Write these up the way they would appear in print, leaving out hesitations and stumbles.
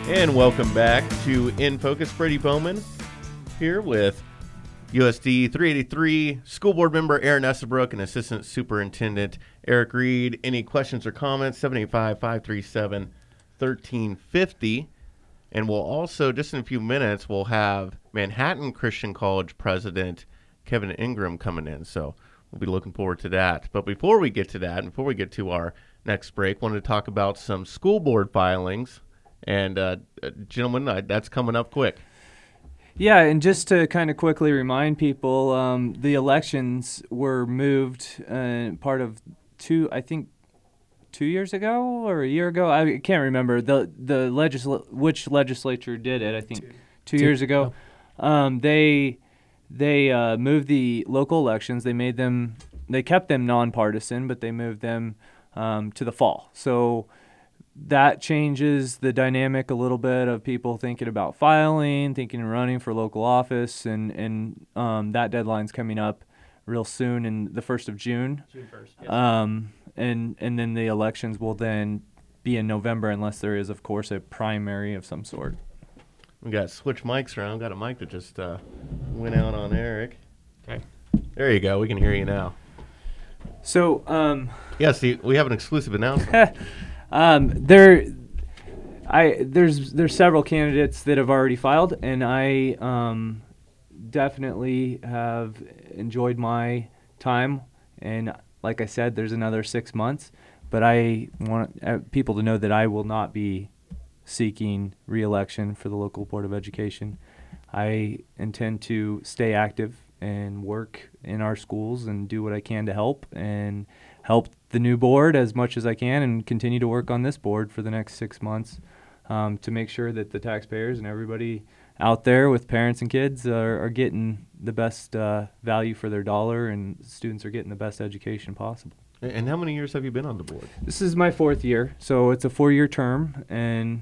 And welcome back to In Focus. Brady Bowman here with USD 383 School Board member Aaron Estabrook and Assistant Superintendent Eric Reed. Any questions or comments? 785-537-1350. And we'll also, just in a few minutes, we'll have Manhattan Christian College President Kevin Ingram coming in. So we'll be looking forward to that. But before we get to that, and before we get to our next break, wanted to talk about some school board filings. And, gentlemen, that's coming up quick. Yeah, and just to kind of quickly remind people, the elections were moved part of 2 years ago or a year ago. I can't remember which legislature did it. I think two years ago. They moved the local elections. They kept them nonpartisan, but they moved them to the fall. So that changes the dynamic a little bit of people thinking about filing, thinking of running for local office, and that deadline's coming up real soon in the 1st of June. June 1st. Yes. And then the elections will then be in November unless there is, of course, a primary of some sort. We got to switch mics around. Got a mic that just went out on Eric. Okay. There you go. We can hear you now. So, yes, we have an exclusive announcement. there's several candidates that have already filed, and I definitely have enjoyed my time. And like I said, there's another 6 months, but I want people to know that I will not be seeking re-election for the local board of education. I intend to stay active and work in our schools and do what I can to help the new board as much as I can, and continue to work on this board for the next 6 months to make sure that the taxpayers and everybody out there with parents and kids are getting the best value for their dollar, and students are getting the best education possible. And how many years have you been on the board? This is my 4th year, so it's a 4-year term, and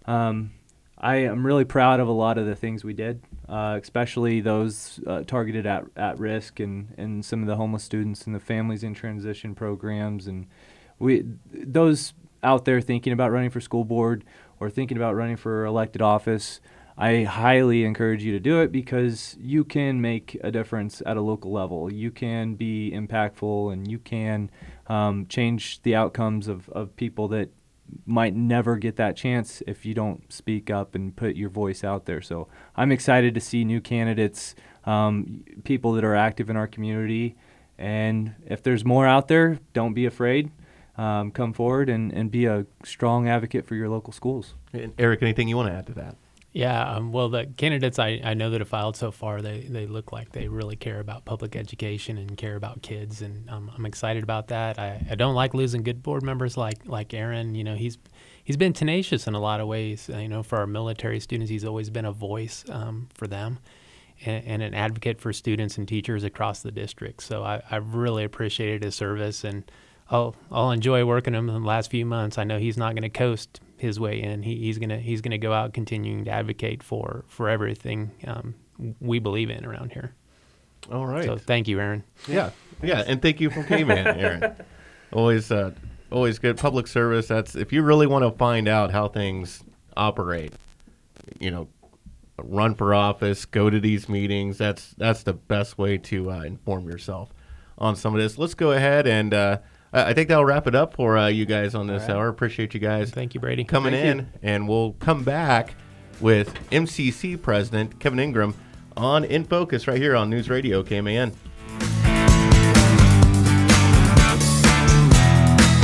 I am really proud of a lot of the things we did, especially those targeted at risk and some of the homeless students and the families in transition programs. And those out there thinking about running for school board or thinking about running for elected office, I highly encourage you to do it, because you can make a difference at a local level. You can be impactful, and you can change the outcomes of people that might never get that chance if you don't speak up and put your voice out there. So I'm excited to see new candidates, people that are active in our community. And if there's more out there, don't be afraid. Come forward and be a strong advocate for your local schools. And Eric, anything you want to add to that? Yeah, well, the candidates I know that have filed so far, they look like they really care about public education and care about kids, and I'm excited about that. I don't like losing good board members like Aaron. You know, he's been tenacious in a lot of ways. You know, for our military students, he's always been a voice for them and an advocate for students and teachers across the district. So I've really appreciated his service, and I'll enjoy working with him in the last few months. I know he's not going to coast his way in. He's gonna go out continuing to advocate for everything we believe in around here. All right. So thank you, Aaron. Yeah, and thank you for coming, Aaron. Always good public service. That's if you really want to find out how things operate. You know, run for office, go to these meetings. That's the best way to inform yourself on some of this. Let's go ahead and. I think that'll wrap it up for you guys on this hour. Appreciate you guys. Thank you, Brady. Coming in, and we'll come back with MCC President Kevin Ingram on In Focus right here on News Radio KMAN.